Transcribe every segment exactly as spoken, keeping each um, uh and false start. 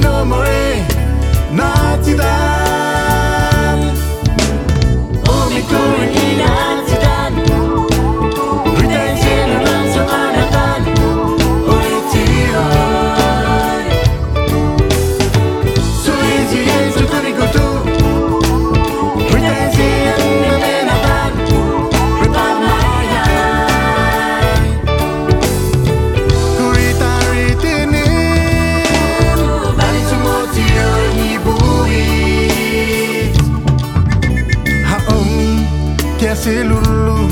no more Nazi dan Umi kuri Nazi dan Ritai sila lang sa kanatan Ulit siyan Suizi ay sa tunikutu Ritai sila na menatan Ripamayan Kurita ritinin Balik sumoti ang ibuit Haong kaya silulu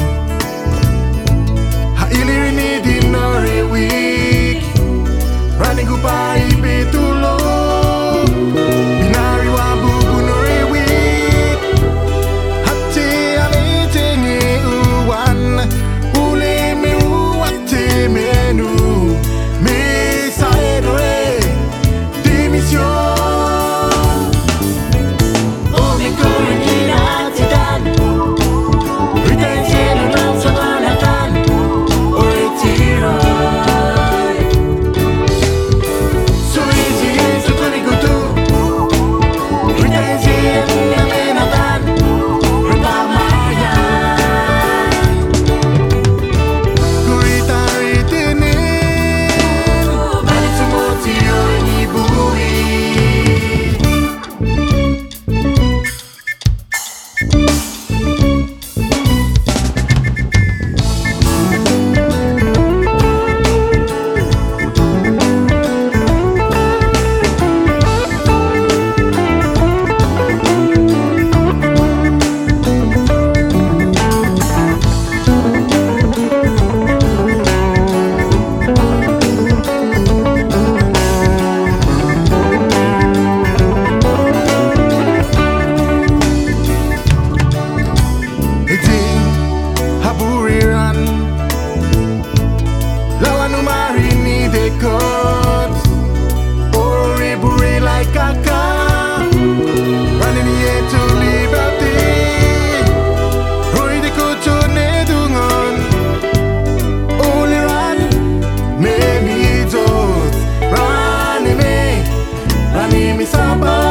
Hailirini din na rewik Rani gupai betulo Binari wa bubu no rewik Hati alitingi uwan Uli mi uwate menu Mi saedore Dimission Umi kuri Nazi dan Ritai sila lang sa kanatan Ulit siyan Suizi ay sa tunikutu Ritai sila na menatan Ripamayan Kurita ritinin Balik sumoti ang ibuit Iting haburiran Lawan umari ni dekot Ori buri like kaka Running yet to liberty Ori dekot to nedungon Only run Me me dot Rani me Rani me saba